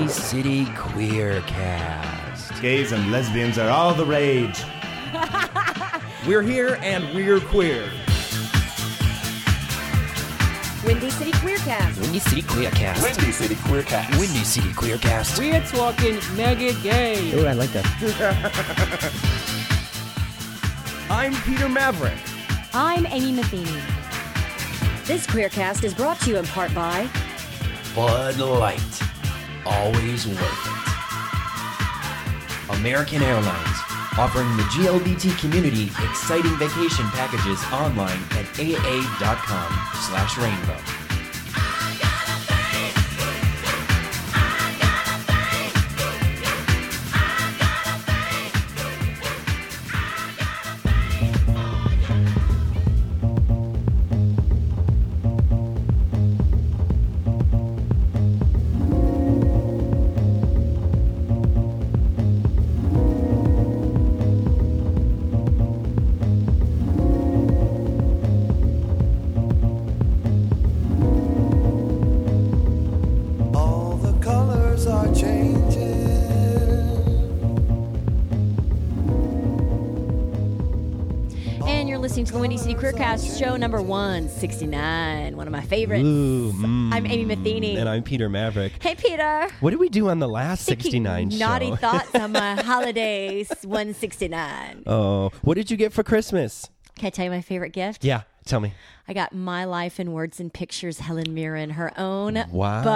Windy City Queer Cast. Gays and lesbians are all the rage. We're here and we're queer. Windy City Queer Cast. Windy City Queer Cast. Windy City Queer Cast. Windy City Queer Cast. We're talking mega gay. Oh, I like that. I'm Peter Maverick. I'm Amy Matheny. This Queercast is brought to you in part by Bud Light. Always worth it. American Airlines. Offering the GLBT community exciting vacation packages online at aa.com/rainbow. listening to the Windy City Queercast, show number 169. One of my favorites. I'm Amy Matheny. And I'm Peter Maverick. Hey, Peter. What did we do on the last 69 show? Naughty thoughts on my holidays, 169. Oh, what did you get for Christmas? Can I tell you my favorite gift? Yeah, tell me. I got My Life in Words and Pictures, Helen Mirren, her own book.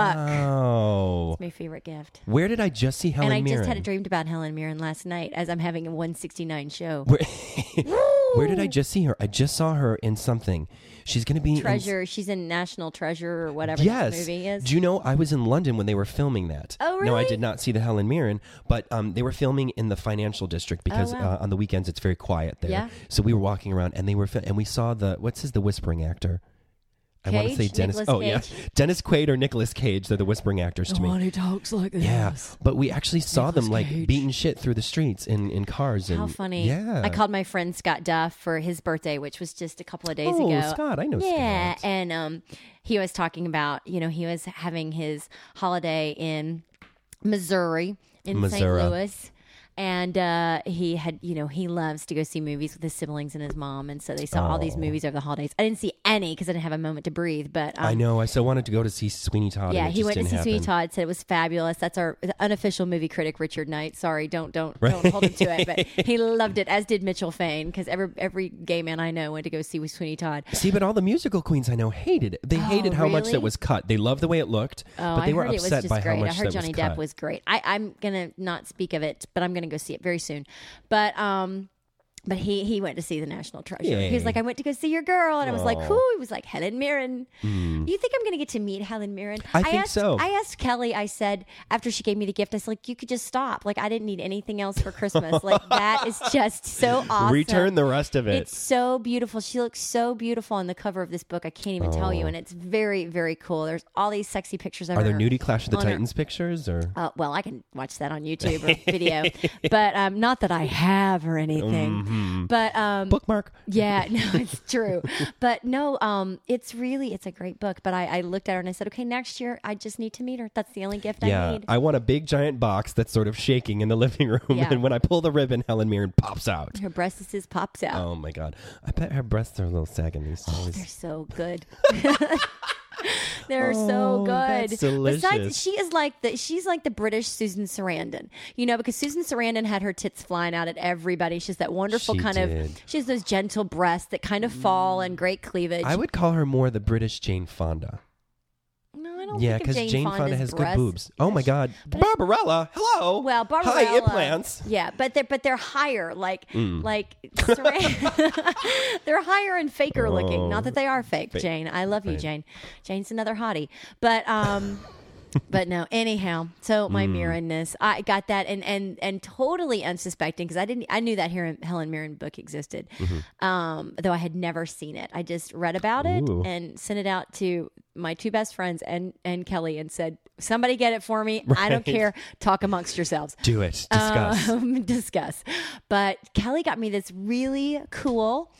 Wow. It's my favorite gift. Where did I just see Helen Mirren? And I just had a dream about Helen Mirren last night as I'm having a 169 show. Where did I just see her? I just saw her in something. She's going to be Treasure. She's in National Treasure or whatever that movie is. Do you know, I was in London when they were filming that. Oh, really? No, I did not see the Helen Mirren, but they were filming in the financial district because on the weekends it's very quiet there. Yeah. So we were walking around and and we saw the whispering actor? I want to say Dennis. Nicolas yeah, Dennis Quaid or Nicolas Cage. They're the whispering actors to The me. one who talks like this. Yeah, but we actually saw Nicolas them like Cage. beating shit through the streets in cars. How and, funny. Yeah. I called my friend Scott Duff for his birthday, which was just a couple of days Oh, ago. Scott, I know Yeah, Scott. and he was talking about, he was having his holiday in Missouri, in St. Missouri. Louis. And he had, he loves to go see movies with his siblings and his mom. And so they saw all these movies over the holidays. I didn't see any because I didn't have a moment to breathe. But I know. I so wanted to go to see Sweeney Todd. yeah, and it he just went to didn't see Sweeney happen. Todd. Said it was fabulous. That's our unofficial movie critic, Richard Knight. Sorry, don't hold him to it. But he loved it, as did Mitchell Fain, because every gay man I know went to go see Sweeney Todd. See, but all the musical queens I know hated it. They hated how much really? that was cut. They loved the way it looked, but they I were heard it was upset just by great. how much I heard that Johnny was Depp cut. was great. I'm gonna not speak of it, but I'm gonna go see it very soon. But he went to see the National Treasure. Yay. He was like, I went to go see your girl. And I was like, who? He was like, Helen Mirren. You think I'm going to get to meet Helen Mirren? I think so. I asked Kelly, I said, after she gave me the gift, I said, like, you could just stop. Like, I didn't need anything else for Christmas. Like, that is just so awesome. Return the rest of it. It's so beautiful. She looks so beautiful on the cover of this book. I can't even tell you. And it's very, very cool. There's all these sexy pictures of her. Are there nudie Clash of the on her- Titans pictures? Or well, I can watch that on YouTube or video, but not that I have or anything. But bookmark. yeah, no, it's true. But no, it's a great book. But I looked at her and I said, okay, next year I just need to meet her. That's the only gift I Yeah, need. I want a big giant box that's sort of shaking in the living room, Yeah. and when I pull the ribbon, Helen Mirren pops out. Her breasts pops out. Oh my god! I bet her breasts are a little sagging these days. They're so good. They're so good. that's delicious. Besides, she's like the British Susan Sarandon, because Susan Sarandon had her tits flying out at everybody. She's that wonderful She kind did. of. She has those gentle breasts that kind of fall and great cleavage. I would call her more the British Jane Fonda. No, I don't Yeah, think of because Jane Fonda Fonda's has breasts. good boobs. Oh my god, Barbarella! Hello. Well, Barbarella. Hi, implants. Yeah, but they're higher, like Mm. they're higher and faker looking. Oh. Not that they are fake, Jane. I love you, Jane. Jane's another hottie, but but no. Anyhow, so my Mirrenness, I got that, and totally unsuspecting because I knew that Helen Mirren book existed, though I had never seen it. I just read about it Ooh. and sent it out to my two best friends and Kelly and said, Somebody get it for me. I don't care. Talk amongst yourselves. Do it. Discuss. Discuss. But Kelly got me this really cool,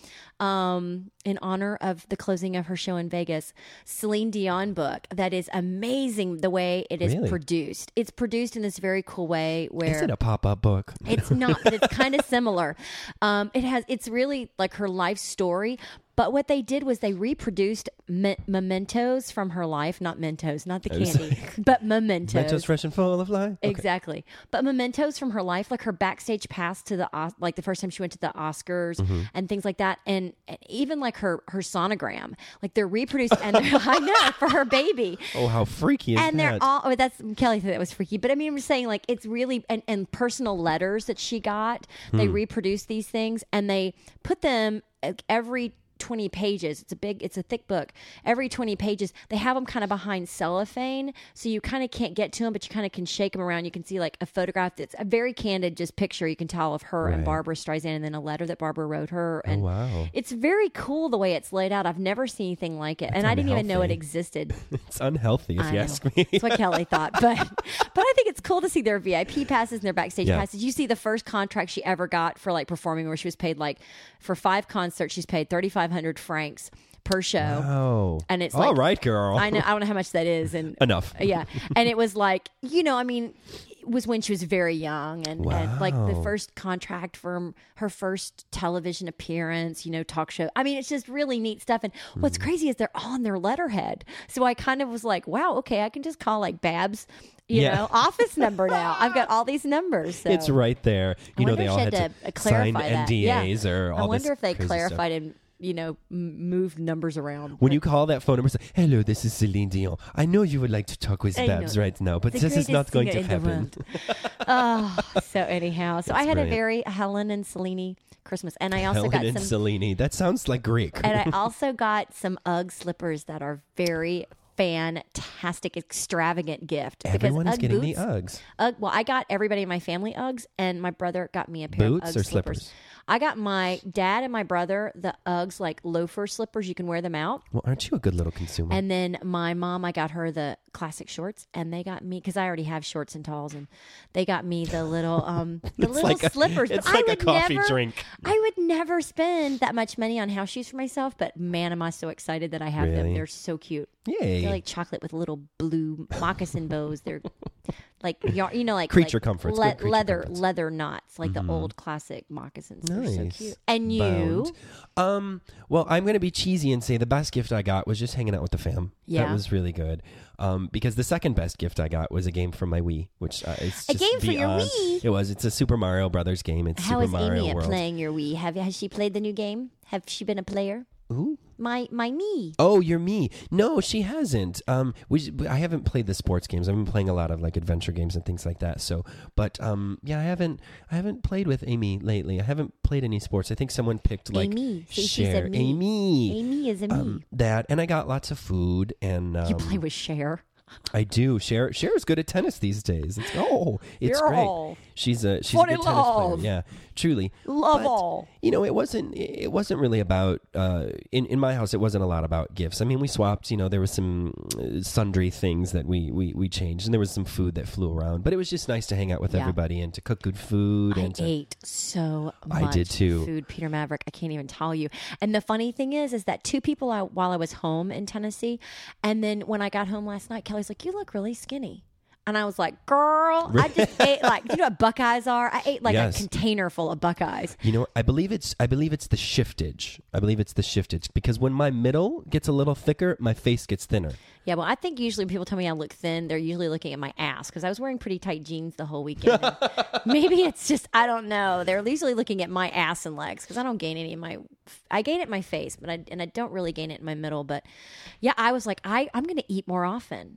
in honor of the closing of her show in Vegas, Celine Dion book that is amazing the way it is produced. It's produced in this very cool way where... Is it a pop-up book? It's not, but it's kind of similar. It's really like her life story. But what they did was they reproduced mementos from her life, not Mentos, not the candy, but mementos. Mentos fresh and full of life. Okay. Exactly. But mementos from her life, like her backstage pass to the first time she went to the Oscars and things like that. And even like her sonogram, like they're reproduced and I know, for her baby. Oh, how freaky is that? And they're all, that's, Kelly said that was freaky. But I mean, I'm saying like it's really, and personal letters that she got, they reproduced these things and they put them every 20 pages. It's a thick book. Every 20 pages, they have them kind of behind cellophane, so you kind of can't get to them, but you kind of can shake them around. You can see like a photograph that's a very candid just picture you can tell of her and Barbara Streisand, and then a letter that Barbara wrote her. And wow. It's very cool the way it's laid out. I've never seen anything like it. That's and I didn't even know it unhealthy. existed. It's unhealthy if you ask me. That's what Kelly thought. But I think it's cool to see their VIP passes and their backstage passes. You see the first contract she ever got for like performing, where she was paid like for 5 concerts, she's paid 3,500 francs per show. Wow. And it's all like, right, girl. I don't know how much that is. And enough. Yeah. And it was like, I mean, it was when she was very young and like the first contract for her first television appearance, talk show. I mean, it's just really neat stuff. And what's crazy is they're all on their letterhead. So I kind of was like, wow, okay, I can just call like Babs, office number now. I've got all these numbers. So. It's right there. They all had to sign that. NDAs or all this I wonder if they crazy clarified stuff. and moved numbers around. When you call that phone number, say, hello, this is Celine Dion. I know you would like to talk with Babs right now, but this is not going to happen. So anyhow, I had a very Helen and Celine Christmas, and I also got some Celine. That sounds like Greek. And I also got some UGG slippers that are very fantastic, extravagant gift. Everyone is getting boots, the Uggs. Well, I got everybody in my family Uggs, and my brother got me a pair Boots of Ugg or slippers. slippers? I got my dad and my brother the Uggs, like loafer slippers. You can wear them out. Well, aren't you a good little consumer? And then my mom, I got her the classic shorts, and they got me, because I already have shorts and talls, and they got me the little slippers. It's but like I a would coffee never, drink. I would never spend that much money on house shoes for myself, but man, am I so excited that I have them. Really? They're so cute. Yay. They're like chocolate with little blue moccasin bows. They're like, like creature like comforts. Good creature comforts. leather knots, like the old classic moccasins. Nice. They're so cute. And you? Bound. Well, I'm going to be cheesy and say the best gift I got was just hanging out with the fam. Yeah. That was really good. Because the second best gift I got was a game from my Wii, which is just a game for your beyond- Wii? It was. It's a Super Mario Brothers game. It's How Super is Mario Amy at World. playing your Wii? Has she played the new game? Have she been a player? Ooh. My me. Oh, you're me. No, she hasn't. I haven't played the sports games. I've been playing a lot of like adventure games and things like that. So, but I haven't played with Amy lately. I haven't played any sports. I think someone picked like Amy. See, she's Cher. a me. Amy is a me. That, and I got lots of food and You play with Cher. I do. Cher is good at tennis these days. It's Girl. great. She's a good tennis player. Yeah, truly. Love But, all. it wasn't really about in my house. It wasn't a lot about gifts. I mean, we swapped. There was some sundry things that we changed, and there was some food that flew around. But it was just nice to hang out with everybody and to cook good food. I And ate so much I did too. food, Peter Maverick. I can't even tell you. And the funny thing is that two people while I was home in Tennessee, and then when I got home last night, Kelly's like, "You look really skinny." And I was like, girl, I just ate like, you know what Buckeyes are? I ate like a container full of Buckeyes. I believe it's the shiftage. I believe it's the shiftage because when my middle gets a little thicker, my face gets thinner. Yeah, well, I think usually when people tell me I look thin, they're usually looking at my ass because I was wearing pretty tight jeans the whole weekend. Maybe it's just, I don't know. They're usually looking at my ass and legs because I don't gain any of I gain it in my face, but I don't really gain it in my middle. But yeah, I was like, I'm going to eat more often.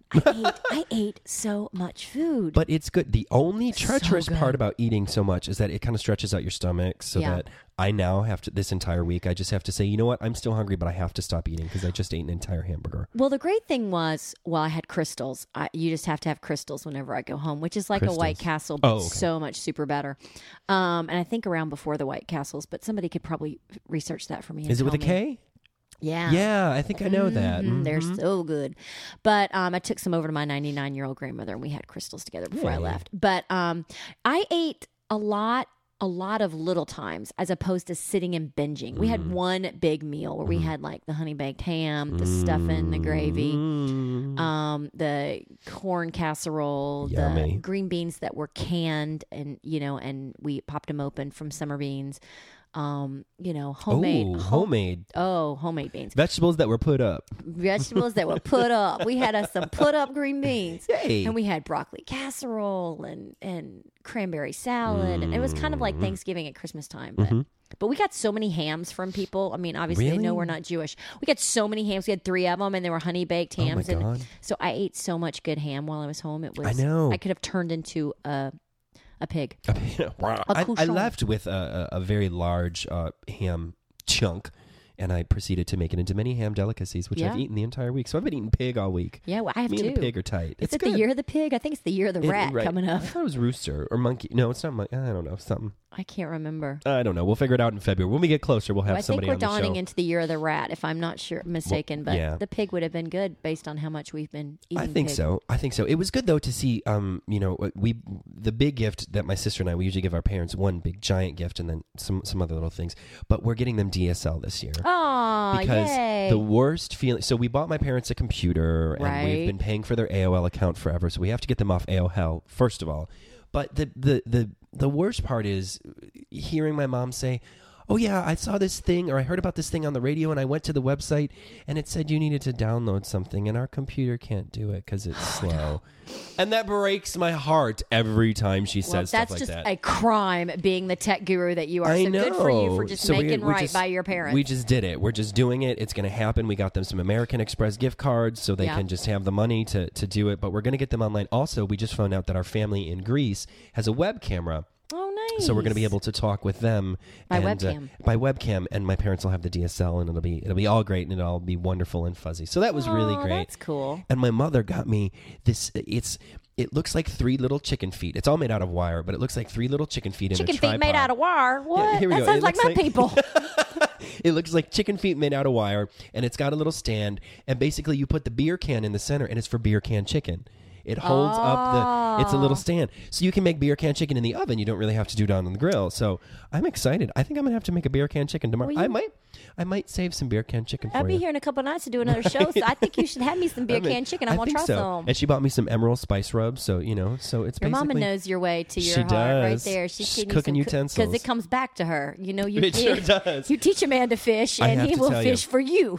I ate so much food. But it's good. The only treacherous good. part about eating so much is that it kind of stretches out your stomach so that I now have to, this entire week, I just have to say, you know what? I'm still hungry, but I have to stop eating because I just ate an entire hamburger. Well, the great thing was, I had crystals. You just have to have crystals whenever I go home, which is like a White Castle, but so much super better. And I think around before the White Castles, but somebody could probably research that for me. Is it with a K? Yeah. Yeah, I think I know that. They're so good. But I took some over to my 99-year-old grandmother, and we had crystals together before I left. But I ate a lot of little times as opposed to sitting and binging. We had one big meal where we had like the honey baked ham, the stuffing, the gravy, the corn casserole, Yummy. the green beans that were canned, and and we popped them open from summer beans. Homemade. Ooh, homemade. Homemade beans. Vegetables that were put up. Vegetables that were put up. We had some put up green beans. Yay. And we had broccoli casserole and cranberry salad. And it was kind of like Thanksgiving at Christmas time. But we got so many hams from people. I mean, obviously they know we're not Jewish. We got so many hams. We had 3 of them, and they were honey baked hams. Oh my God. And so I ate so much good ham while I was home. It was. I know. I could have turned into a pig. Wow. A I cochon. left with a very large ham chunk, and I proceeded to make it into many ham delicacies, which I've eaten the entire week. So I've been eating pig all week. Yeah, well, I have Me too. and the pig are tight. Is It's it good. the year of the pig? I think it's the year of the rat Right. coming I up. thought it was rooster or monkey. No, it's not monkey. I don't know. Something. I can't remember. I don't know. We'll figure it out in February. When we get closer, we'll have I think somebody we're on the dawning show. into the year of the rat, if I'm not mistaken. But yeah. the pig would have been good based on how much we've been eating. I think pig. so. I think so. It was good though to see. The big gift that my sister and I, we usually give our parents one big giant gift and then some other little things. But we're getting them DSL this year. Oh, Because yay. the worst feeling. So we bought my parents a computer, and Right. we've been paying for their AOL account forever. So we have to get them off AOL first of all. But the worst part is hearing my mom say, "Oh yeah, I saw this thing, or I heard about this thing on the radio, and I went to the website, and it said you needed to download something, and our computer can't do it because it's slow." And that breaks my heart every time she Well, says stuff that's like just that. a crime, being the tech guru that you are. I So know. good for you for just So making we right just- by your parents. We just did it. We're just doing it. It's going to happen. We got them some American Express gift cards so they Yeah. can just have the money to do it. But we're going to get them online. Also, we just found out that our family in Greece has a web camera. Oh, nice. So we're going to be able to talk with them By and, webcam. By webcam, and my parents will have the DSL, and it'll be all great, and it'll all be wonderful and fuzzy. So that was really Oh, great. That's cool. And my mother got me this. It looks like 3 little chicken feet. It's all made out of wire, but it looks like 3 little chicken feet Chicken in a feet tripod. made out of wire. What? here we That go. sounds It like looks my like- people. It looks like chicken feet made out of wire, and it's got a little stand, and basically you put the beer can in the center, and it's for beer can chicken. It holds up it's a little stand. So you can make beer can chicken in the oven. You don't really have to do it on the grill. So I'm excited. I think I'm going to have to make a beer can chicken tomorrow. Well, I might save some beer can chicken for I'll you. be here in a couple of nights to do another show, so I think you should have me some beer can chicken. I want to think try so. some. And she bought me some Emerald spice rubs, so so it's Your mama basically knows your way to your She heart right does. there. She's cooking utensils. because it comes back to her. You know, you It sure does. You teach a man to fish, I and have he to will tell you. fish for you.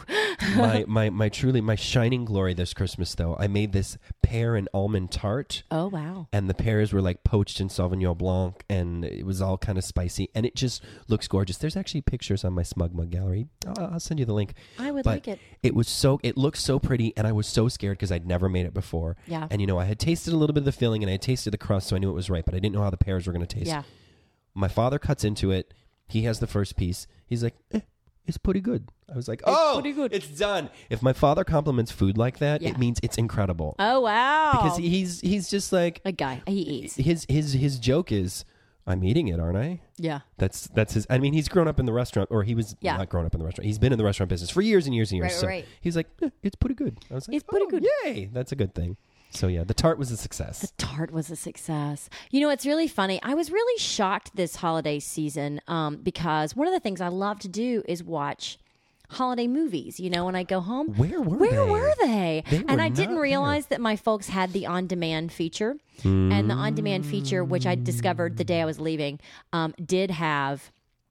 my truly my shining glory this Christmas though. I made this pear and almond tart. Oh wow! And the pears were like poached in Sauvignon Blanc, and it was all kind of spicy, and it just looks gorgeous. There's actually pictures on my Smug Mug gallery. I'll send you the link. I would But like it. It looked so pretty, and I was so scared because I'd never made it before. Yeah. And I had tasted a little bit of the filling, and I had tasted the crust, so I knew it was right, but I didn't know how the pears were going to taste. Yeah. My father cuts into it. He has the first piece. He's like, it's pretty good. I was like, oh, pretty good. It's done. If my father compliments food like that, Yeah. it means it's incredible. Oh wow! Because he's just like a guy. He eats. his joke is, I'm eating it, aren't I? Yeah. That's his. I mean, he's grown up in the restaurant, or he was not grown up in the restaurant. He's been in the restaurant business for years and years and years. Right, so right. he's like, it's pretty good. I was like, It's pretty good. Yay, that's a good thing. So yeah, the tart was a success. The tart was a success. You know, it's really funny. I was really shocked this holiday season because one of the things I love to do is watch holiday movies. You know, when I go home, Where were they? They And were I didn't not realize that my folks had the on-demand feature, and the on-demand feature, which I discovered the day I was leaving, did have.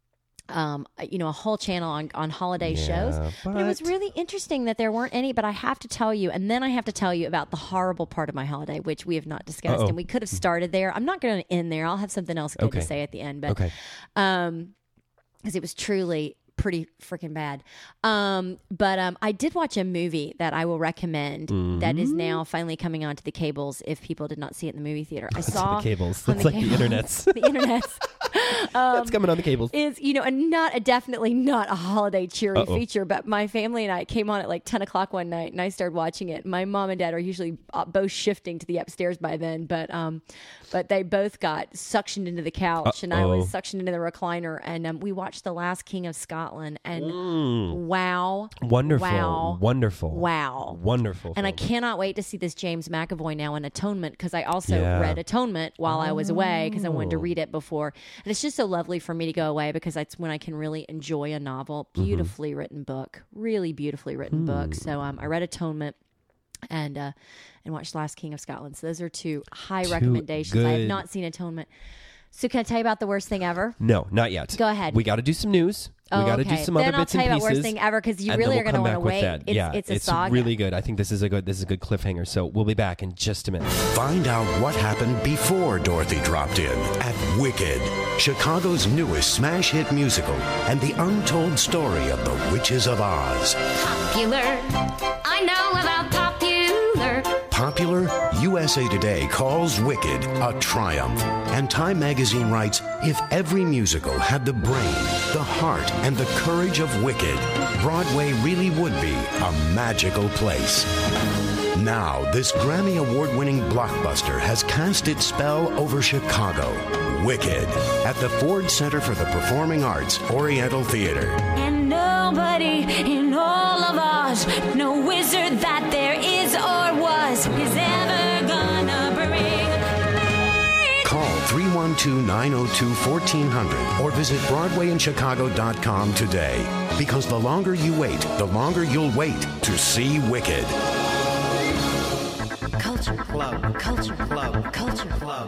A whole channel on holiday shows, but it was really interesting that there weren't any. But I have to tell you, and then I have to tell you about the horrible part of my holiday, which we have not discussed, and we could have started there. I'm not going to end there. I'll have something else good to say at the end, but because it was truly pretty freaking bad. But I did watch a movie that I will recommend that is now finally coming onto the cables. If people did not see it in the movie theater, I saw the cables. on That's like the internets. the internets. That's coming on the cables. Is definitely not a holiday cheery feature, but my family and I came on at like 10 o'clock one night, and I started watching it. My mom and dad are usually both shifting to the upstairs by then, but they both got suctioned into the couch, and I was suctioned into the recliner, and we watched The Last King of Scots. Scotland, and wow, Wonderful. wow, Wonderful. wow, Wonderful. and I folks. cannot wait to see this James McAvoy now in Atonement, because I also Yeah. read Atonement while I was away, because I wanted to read it before, and it's just so lovely for me to go away, because that's when I can really enjoy a novel. Beautifully written book, really beautifully written book. So I read Atonement and watched Last King of Scotland. So those are two high recommendations. I have good- not seen Atonement. So can I tell you about the worst thing ever? No, not yet. Go ahead. We got to do some news. We got to do some Then other I'll bits tell and you pieces. about worst thing ever, because you and really then are going to we'll want come to back with wait. that. It's a saga. really good. I think this is a good cliffhanger. So we'll be back in just a minute. Find out what happened before Dorothy dropped in at Wicked, Chicago's newest smash hit musical, and the untold story of the Witches of Oz. Popular. I know about popular. Popular, USA Today calls Wicked a triumph. And Time magazine writes, if every musical had the brain, the heart, and the courage of Wicked, Broadway really would be a magical place. Now, this Grammy Award-winning blockbuster has cast its spell over Chicago. Wicked, at the Ford Center for the Performing Arts, Oriental Theater. And nobody in all of Oz, no wizard that there is or was, is ever gonna bring me. Call 312-902-1400 or visit BroadwayInChicago.com today. Because the longer you wait, the longer you'll wait to see Wicked. Culture Club. Culture Club. Culture Club.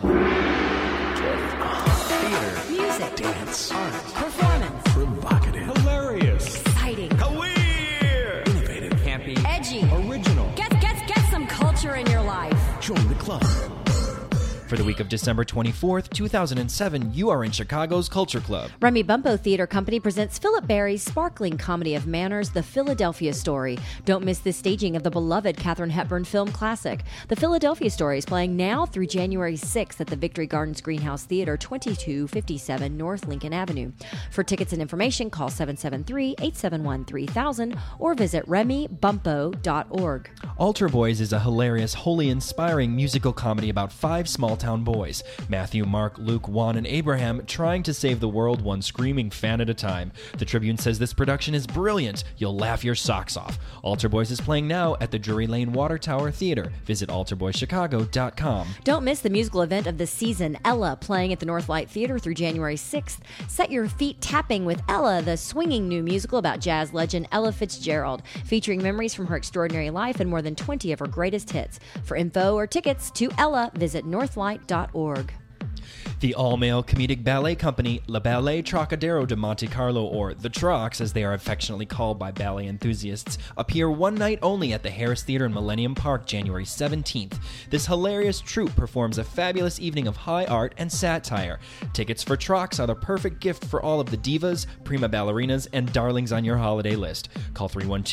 Theater, Music. dance, Art. Performance. provocative, hilarious, Exciting. queer, innovative, Campy. Edgy. original. Get some culture in your life. Join the club. For the week of December 24th, 2007, you are in Chicago's Culture Club. Remy Bumpo Theater Company presents Philip Barry's sparkling comedy of manners, The Philadelphia Story. Don't miss this staging of the beloved Katharine Hepburn film classic. The Philadelphia Story is playing now through January 6th at the Victory Gardens Greenhouse Theater, 2257 North Lincoln Avenue. For tickets and information, call 773-871-3000 or visit remybumpo.org. Altar Boys is a hilarious, wholly inspiring musical comedy about 5 small-town boys, Matthew, Mark, Luke, Juan, and Abraham, trying to save the world one screaming fan at a time. The Tribune says this production is brilliant. You'll laugh your socks off. Altar Boys is playing now at the Drury Lane Water Tower Theater. Visit altarboychicago.com. Don't miss the musical event of the season, Ella, playing at the Northlight Theater through January 6th. Set your feet tapping with Ella, the swinging new musical about jazz legend Ella Fitzgerald, featuring memories from her extraordinary life and more than 20 of her greatest hits. For info or tickets to Ella, visit northlight.org. The all-male comedic ballet company La Ballet Trocadero de Monte Carlo, or The Trocs as they are affectionately called by ballet enthusiasts, appear one night only at the Harris Theater in Millennium Park, January 17th. This hilarious troupe performs a fabulous evening of high art and satire. Tickets for Trocs are the perfect gift for all of the divas, prima ballerinas, and darlings on your holiday list. Call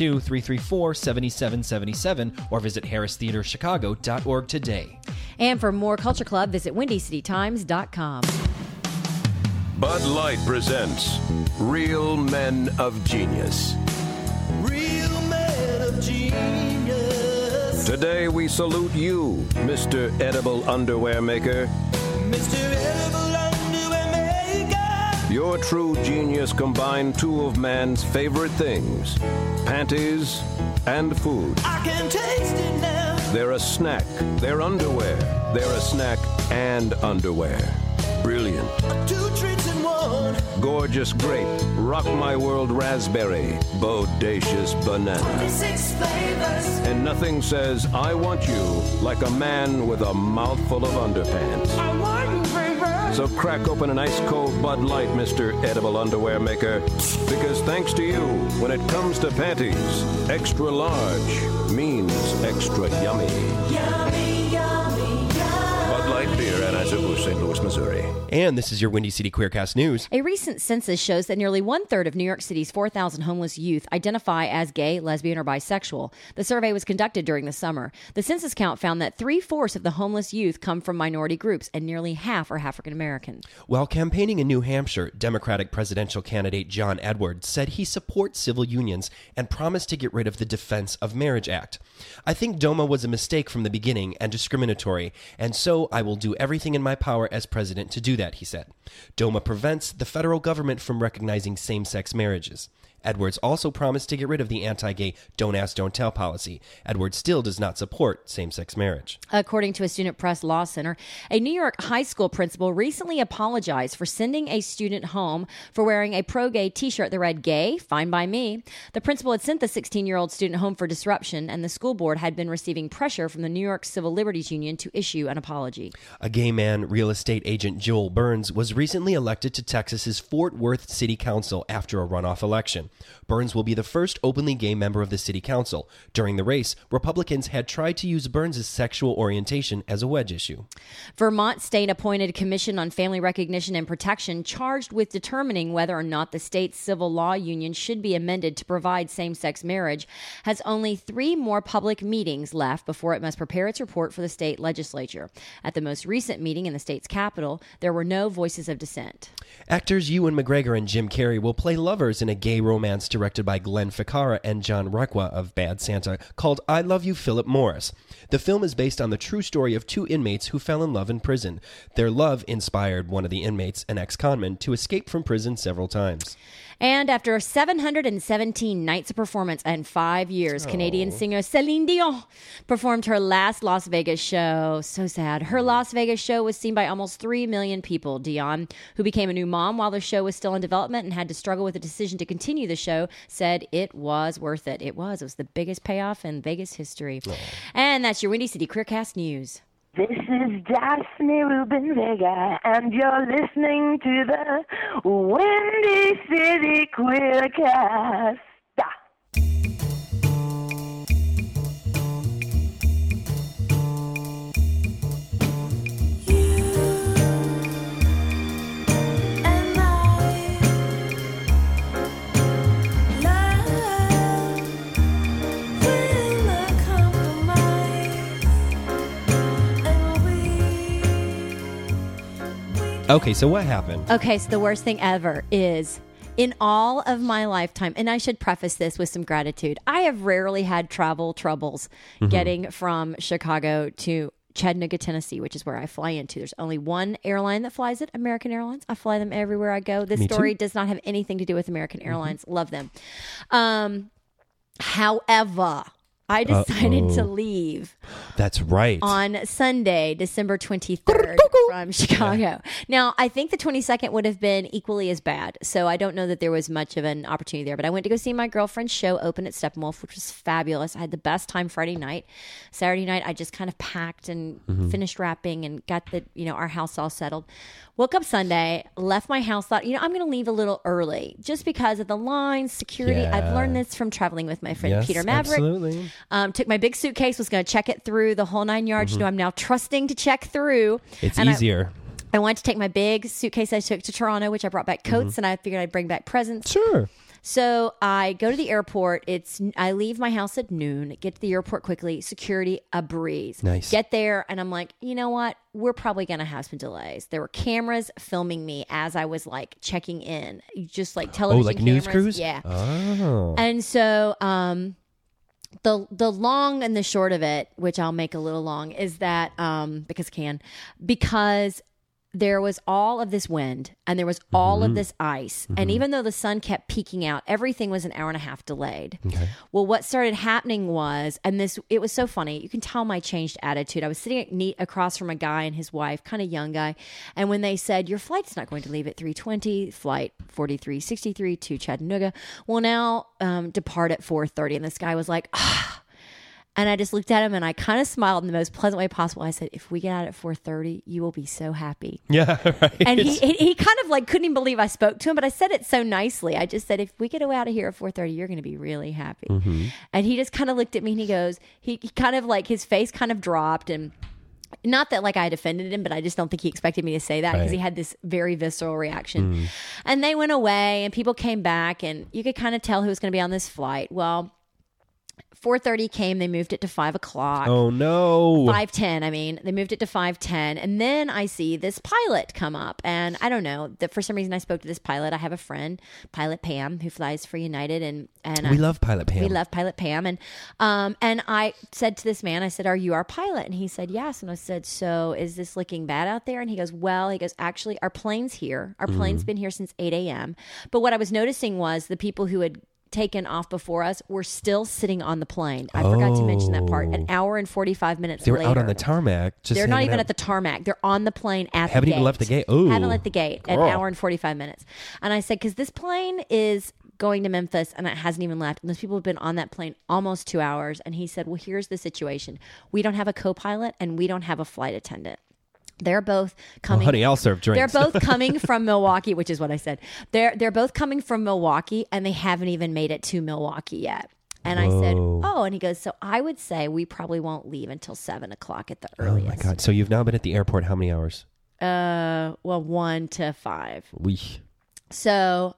312-334-7777 or visit harristheaterchicago.org today. And for more Culture Club, visit WindyCityTimes.com. Bud Light presents Real Men of Genius. Real men of genius. Today we salute you, Mr. Edible Underwear Maker. Mr. Edible Underwear Maker. Your true genius combined 2 of man's favorite things, panties and food. I can taste it now. They're a snack, they're underwear, they're a snack and underwear. Brilliant. 2 treats in one. Gorgeous grape, rock my world raspberry, bodacious banana. 6 flavors. And nothing says I want you like a man with a mouthful of underpants. I want you, baby. So crack open an ice-cold Bud Light, Mr. Edible Underwear Maker. Because thanks to you, when it comes to panties, extra large means extra yummy. Yummy, yummy, yummy. Bud Light Beer, Anheuser-Busch, St. Louis, Missouri. And this is your Windy City Queercast News. A recent census shows that nearly 1/3 of New York City's 4,000 homeless youth identify as gay, lesbian, or bisexual. The survey was conducted during the summer. The census count found that 3/4 of the homeless youth come from minority groups, and nearly half are African American. While campaigning in New Hampshire, Democratic presidential candidate John Edwards said he supports civil unions and promised to get rid of the Defense of Marriage Act. I think DOMA was a mistake from the beginning and discriminatory, and so I will do everything in my power power as president to do that, he said. DOMA prevents the federal government from recognizing same-sex marriages. Edwards also promised to get rid of the anti-gay don't ask, don't tell policy. Edwards still does not support same-sex marriage. According to a Student Press Law Center, a New York high school principal recently apologized for sending a student home for wearing a pro-gay t-shirt that read, "Gay, fine by me." The principal had sent the 16-year-old student home for disruption, and the school board had been receiving pressure from the New York Civil Liberties Union to issue an apology. A gay man, real estate agent Joel Burns, was recently elected to Texas's Fort Worth City Council after a runoff election. Burns will be the first openly gay member of the city council. During the race, Republicans had tried to use Burns' sexual orientation as a wedge issue. Vermont state-appointed Commission on Family Recognition and Protection, charged with determining whether or not the state's civil law union should be amended to provide same-sex marriage, has only 3 more public meetings left before it must prepare its report for the state legislature. At the most recent meeting in the state's capital, there were no voices of dissent. Actors Ewan McGregor and Jim Carrey will play lovers in a gay romance directed by Glenn Ficarra and John Requa of Bad Santa called I Love You, Philip Morris. The film is based on the true story of 2 inmates who fell in love in prison. Their love inspired one of the inmates, an ex-conman, to escape from prison several times. And after 717 nights of performance and 5 years, Canadian singer Celine Dion performed her last Las Vegas show. So sad. Her Las Vegas show was seen by almost 3 million people. Dion, who became a new mom while the show was still in development and had to struggle with the decision to continue the show, said it was worth it. It was the biggest payoff in Vegas history. And that's your Windy City Queercast News. This is Daphne Rubin Vega, and you're listening to the Windy City Queercast. Okay, so what happened? Okay, so the worst thing ever is, in all of my lifetime, and I should preface this with some gratitude, I have rarely had travel troubles getting from Chicago to Chattanooga, Tennessee, which is where I fly into. There's only one airline that flies it, American Airlines. I fly them everywhere I go. This story does not have anything to do with American Airlines. Love them. However, I decided to leave. That's right. On Sunday, December 23rd from Chicago. Yeah. Now, I think the 22nd would have been equally as bad. So I don't know that there was much of an opportunity there. But I went to go see my girlfriend's show open at Steppenwolf, which was fabulous. I had the best time Friday night. Saturday night, I just kind of packed and finished wrapping and got our house all settled. Woke up Sunday, left my house, thought, I'm going to leave a little early just because of the lines, security. Yeah. I've learned this from traveling with my friend Peter Maverick. Absolutely. Took my big suitcase, was going to check it through the whole 9 yards. I'm now trusting to check through. It's easier. I went to take my big suitcase I took to Toronto, which I brought back coats, and I figured I'd bring back presents. Sure. So I go to the airport. I leave my house at noon, get to the airport quickly, security, a breeze. Nice. Get there, and I'm like, you know what? We're probably going to have some delays. There were cameras filming me as I was checking in, just television like cameras. News crews? Yeah. Oh. And so the long and the short of it, which I'll make a little long, is that because there was all of this wind and there was all of this ice. And even though the sun kept peeking out, everything was an hour and a half delayed. Okay. Well, what started happening was, it was so funny. You can tell my changed attitude. I was sitting across from a guy and his wife, kind of young guy. And when they said, your flight's not going to leave at 3:20, flight 4363 to Chattanooga will now depart at 4:30. And this guy was like, And I just looked at him and I kind of smiled in the most pleasant way possible. I said, if we get out at 4:30, you will be so happy. Yeah, right. And he kind of couldn't even believe I spoke to him, but I said it so nicely. I just said, if we get out of here at 4:30, you're going to be really happy. And he just kind of looked at me and he goes, he kind of his face kind of dropped, and not that I had offended him, but I just don't think he expected me to say that because he had this very visceral reaction. And they went away and people came back and you could kind of tell who was going to be on this flight. Well, 4:30 came. They moved it to 5 o'clock. Oh no. 5:10. I mean, they moved it to 5:10, and then I see this pilot come up, and I don't know that for some reason I spoke to this pilot. I have a friend, Pilot Pam, who flies for United, and we love Pilot Pam. We love Pilot Pam, and I said to this man, I said, "Are you our pilot?" And he said, "Yes." And I said, "So is this looking bad out there?" And he goes, "Well," he goes, "Actually, our plane's here. Our plane's been here since 8 a.m. But what I was noticing was the people who had taken off before us were still sitting on the plane. I forgot to mention that part. An hour and 45 minutes They were later. out on the tarmac. They're not even at the tarmac. They're on the plane at the gate. Haven't even left the gate. Ooh. Haven't left the gate. An Girl. hour and 45 minutes. And I said, because this plane is going to Memphis and it hasn't even left. And those people have been on that plane almost 2 hours. And he said, well, here's the situation. We don't have a co-pilot and we don't have a flight attendant. They're both coming. Well, honey, I'll serve drinks. They're both coming from Milwaukee, which is what I said. They're both coming from Milwaukee, and they haven't even made it to Milwaukee yet. And I said, "Oh," and he goes, "So I would say we probably won't leave until 7 o'clock at the earliest." Oh my God! So you've now been at the airport how many hours? 1 to 5. Weesh. So,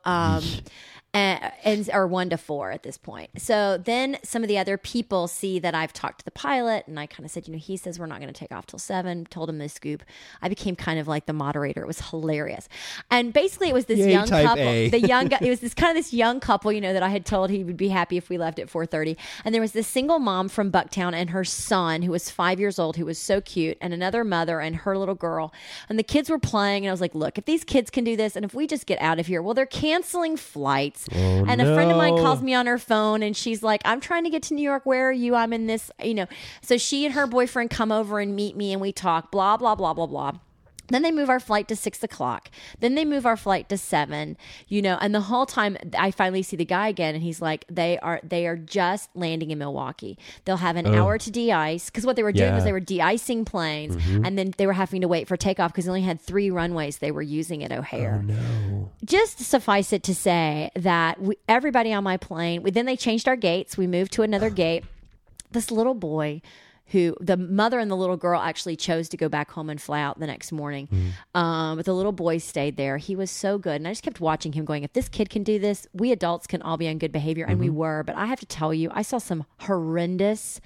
and or 1 to 4 at this point. So then some of the other people see that I've talked to the pilot, and I kind of said, he says we're not going to take off till 7. Told him this scoop. I became kind of like the moderator. It was hilarious, and basically it was this young couple. It was this young couple, that I had told he would be happy if we left at 4:30. And there was this single mom from Bucktown and her son who was 5 years old, who was so cute, and another mother and her little girl. And the kids were playing, and I was like, look, if these kids can do this, and if we just get out of here, well, they're canceling flights. And a friend of mine calls me on her phone and she's like, I'm trying to get to New York. Where are you? I'm in this, So she and her boyfriend come over and meet me and we talk, blah, blah, blah, blah, blah. Then they move our flight to 6 o'clock. Then they move our flight to 7, and the whole time I finally see the guy again and he's like, they are just landing in Milwaukee. They'll have an hour to de-ice, because what they were doing was they were de-icing planes, and then they were having to wait for takeoff because they only had 3 runways they were using at O'Hare. Oh no. Just suffice it to say that everybody on my plane, then they changed our gates. We moved to another gate. This little boy, who the mother and the little girl actually chose to go back home and fly out the next morning. But the little boy stayed there. He was so good. And I just kept watching him going, if this kid can do this, we adults can all be on good behavior. And we were. But I have to tell you, I saw some horrendous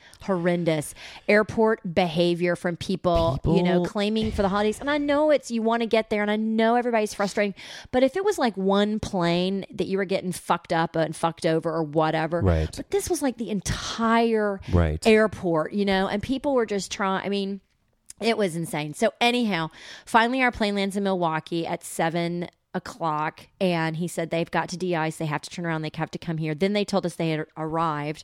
airport behavior from people, claiming for the holidays. And I know you want to get there and I know everybody's frustrating. But if it was like one plane that you were getting fucked up and fucked over or whatever. Right. But this was like the entire airport, and people were just trying, it was insane. So anyhow, finally our plane lands in Milwaukee at 7 o'clock, and he said they've got to de-ice, they have to turn around, they have to come here. Then they told us they had arrived.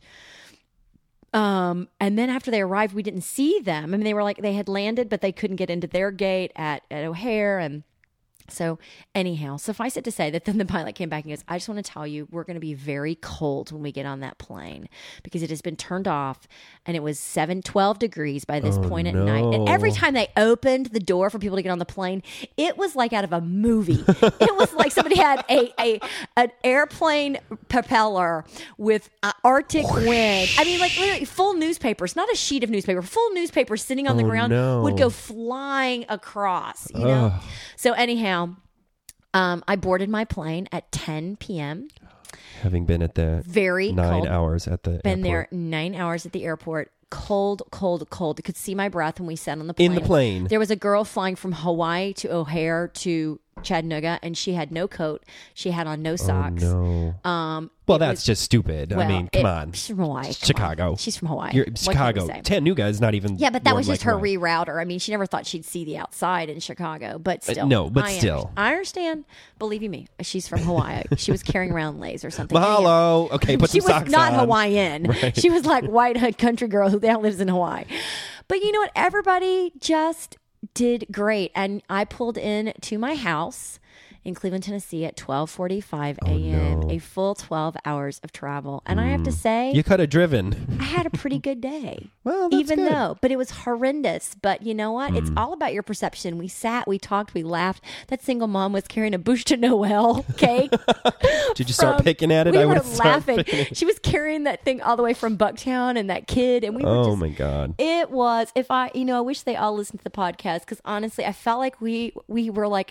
And then after they arrived, we didn't see them. They were like, they had landed, but they couldn't get into their gate at O'Hare. And so anyhow, suffice it to say that then the pilot came back and goes, I just want to tell you, we're going to be very cold when we get on that plane because it has been turned off, and it was 12 degrees by this point at night. And every time they opened the door for people to get on the plane, it was like out of a movie. It was like somebody had an airplane propeller with Arctic wind. Like literally full newspapers, not a sheet of newspaper, full newspaper sitting on the ground would go flying across, So anyhow, I boarded my plane at 10 p.m. Having been at the 9 hours at the airport. Been there 9 hours at the airport. Cold. You could see my breath when we sat on the plane. In the plane. There was a girl flying from Hawaii to O'Hare to Chattanooga, and she had no coat. She had on no socks. Oh, no. Well, that's just stupid. Come on. She's from Hawaii. Chicago. She's from Hawaii. Chicago. Chattanooga is not even. Yeah, but that was just her Hawaii. rerouter. She never thought she'd see the outside in Chicago, but still. No, but still. I understand. Believe you me, she's from Hawaii. She was carrying around Lay's or something. Mahalo. Okay, put some socks on. She was not Hawaiian. Right. She was like white hood country girl who now lives in Hawaii. But you know what? Everybody just did great. And I pulled in to my house in Cleveland, Tennessee at 12:45 a.m. no. A full 12 hours of travel. And I have to say, you could have driven. I had a pretty good day. Well, that's even good. though, but it was horrendous. But you know what? It's all about your perception. We sat, we talked, we laughed. That single mom was carrying a Bouche de Noël cake. Did you start picking at it? We I were would start laughing. picking. She was carrying that thing all the way from Bucktown, and that kid, and we were just. Oh my God! It was. I wish they all listened to the podcast because honestly, I felt like we were like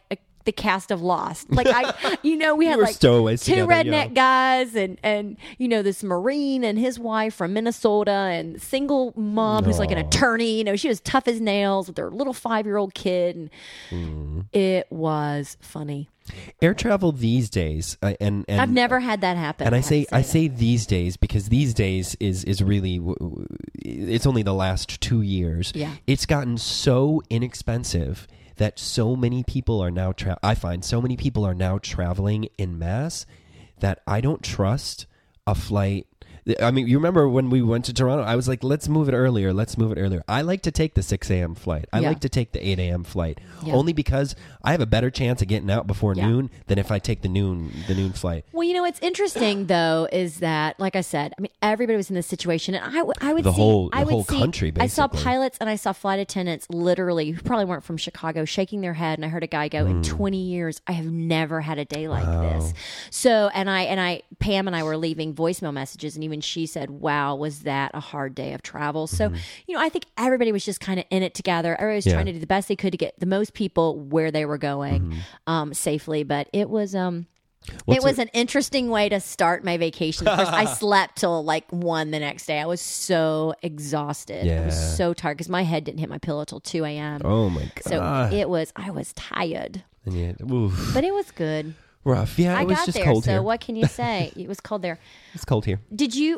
the cast of Lost. Like we had were like stowaways two together, redneck yeah. guys and this Marine and his wife from Minnesota and single mom who's like an attorney. She was tough as nails with her little 5-year-old kid. And it was funny. Air travel these days, and I've never had that happen. And I say these days because these days is really, it's only the last 2 years. Yeah. It's gotten so inexpensive that so many people are now, I find so many people are now traveling en masse that I don't trust a flight. I mean, you remember when we went to Toronto, I was like, let's move it earlier. I like to take the 6 a.m. flight. I like to take the 8 a.m. flight only because I have a better chance of getting out before noon than if I take the noon flight. Well, what's interesting though is that, like I said, I mean, everybody was in this situation, and I would the see whole see, country. Basically, I saw pilots and I saw flight attendants literally who probably weren't from Chicago shaking their head, and I heard a guy go, "In 20 years, I have never had a day like this." So, and I Pam and I were leaving voicemail messages, and even she said, "Wow, was that a hard day of travel?" So, I think everybody was just kind of in it together. Everybody was trying to do the best they could to get the most people where they were going safely. But it was an interesting way to start my vacation. First, I slept till like 1 the next day. I was so exhausted. I was so tired because my head didn't hit my pillow till 2 a.m. Oh my God. So I was tired. And But it was good. Rough. Yeah, it was just cold here. So what can you say? It was cold there. It's cold here. Did you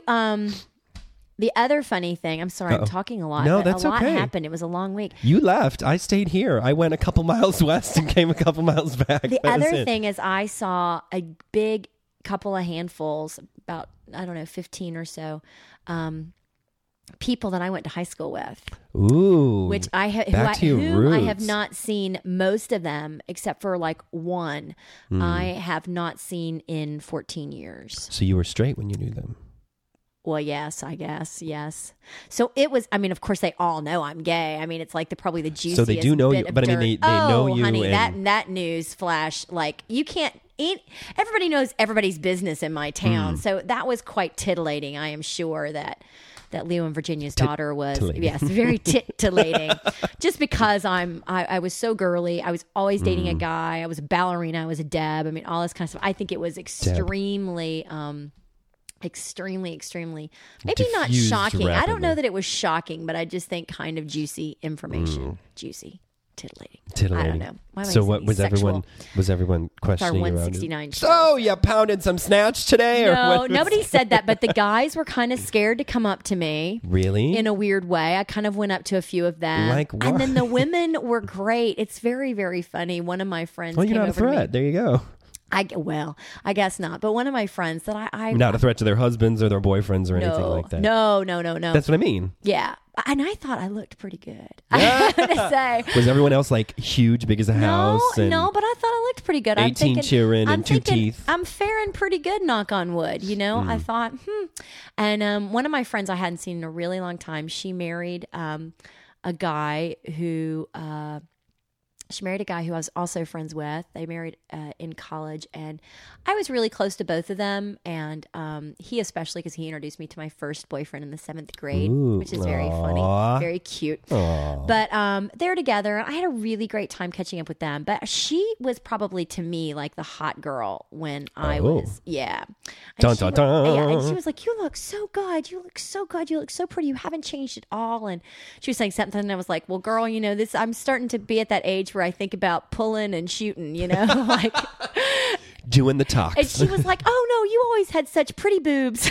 the other funny thing, I'm sorry, I'm talking a lot. No, but that's a lot okay. happened. It was a long week. You left. I stayed here. I went a couple miles west and came a couple miles back. The other thing is I saw a big couple of handfuls, about, 15 or so, people that I went to high school with. Ooh. Which I have not seen most of them except for like one. I have not seen in 14 years. So you were straight when you knew them. Well, yes, I guess. Yes. So it was, of course they all know I'm gay. I mean, it's like probably the juiciest. So they do know you, bit of but dirt. they know you. Honey, and that news flash, like you can't eat. Everybody knows everybody's business in my town. So that was quite titillating. I am sure that Leo and Virginia's daughter was, yes, very titillating. Just because I was so girly. I was always dating a guy. I was a ballerina. I was a deb. I mean, all this kind of stuff. I think it was extremely, extremely, maybe not shocking. I don't know that it was shocking, but I just think kind of juicy information. Juicy. Titillating. I don't know. So what was sexual? everyone questioning our around 169 it? So you pounded some snatch today? No, nobody said that, but the guys were kind of scared to come up to me. Really? In a weird way. I kind of went up to a few of them. Like what? And then the women were great. It's very, very funny. One of my friends Well, came you're not over a threat. to me. There you go. I guess not. But one of my friends that I not a threat to their husbands or their boyfriends or anything like that. No. That's what I mean. Yeah. And I thought I looked pretty good. I have to say. Was everyone else like huge, big as a house? No, but I thought I looked pretty good. 18 children and 2 teeth. I'm faring pretty good, knock on wood. I thought, And one of my friends I hadn't seen in a really long time, she married a guy who... She married a guy who I was also friends with. They married in college, and I was really close to both of them. And he especially, because he introduced me to my first boyfriend in the 7th grade, which is very funny, very cute. Aww. But they're together, and I had a really great time catching up with them. But she was probably to me like the hot girl when I was, And and she was like, "You look so good. You look so good. You look so pretty. You haven't changed at all." And she was saying something, and I was like, "Well, girl, this I'm starting to be at that age where I think about pulling and shooting, like doing the talks." And she was like, "Oh no, you always had such pretty boobs."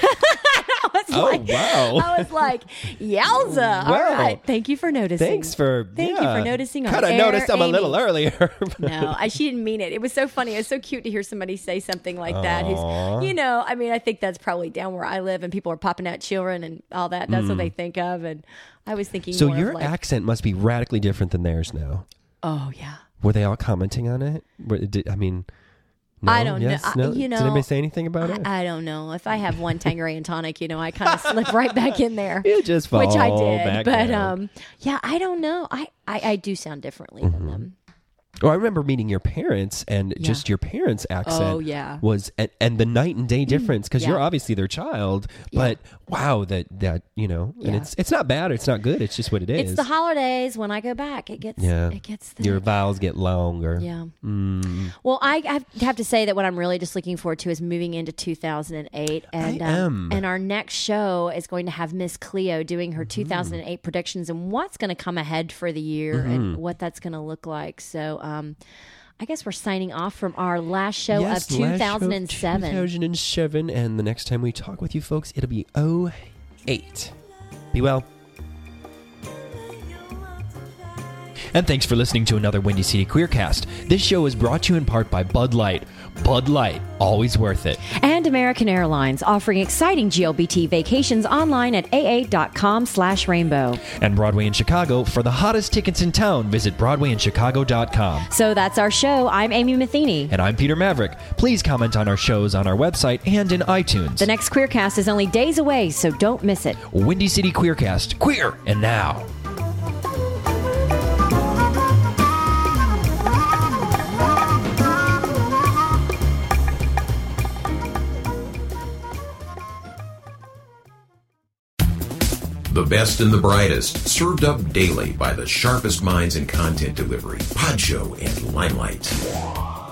Wow. I was like, "Yowza! All right, thank you for noticing. Thank you for noticing." Could have noticed them a little earlier. No, she didn't mean it. It was so funny. It was so cute to hear somebody say something like that. Who's, I think that's probably down where I live, and people are popping out children and all that. That's what they think of, and I was thinking. So more your of like, accent must be radically different than theirs now. Oh yeah. Were they all commenting on it? No, I don't yes, know. No? Did anybody say anything about it? I don't know. If I have one Tanqueray and tonic, I kind of slip right back in there. You just fall which I did. back But down. I don't know. I do sound differently than them. Oh, I remember meeting your parents, and just your parents' accent was, and the night and day difference, because you're obviously their child, but wow, that and it's not bad, it's not good, it's just what it is. It's the holidays. When I go back, it gets your vowels get longer. Yeah. Well, I have to say that what I'm really just looking forward to is moving into 2008, and and our next show is going to have Miss Cleo doing her 2008 predictions and what's going to come ahead for the year and what that's going to look like. So I guess we're signing off from our last show of 2007. 2007, and the next time we talk with you folks, it'll be 08. Be well. And thanks for listening to another Windy City Queercast. This show is brought to you in part by Bud Light. Bud Light, always worth it. And American Airlines, offering exciting GLBT vacations online at aa.com/rainbow. And Broadway in Chicago. For the hottest tickets in town, visit BroadwayInChicago.com. So that's our show. I'm Amy Matheny. And I'm Peter Maverick. Please comment on our shows on our website and in iTunes. The next Queercast is only days away, so don't miss it. Windy City Queercast. Queer and now. The best and the brightest, served up daily by the sharpest minds in content delivery, Pod Show and Limelight.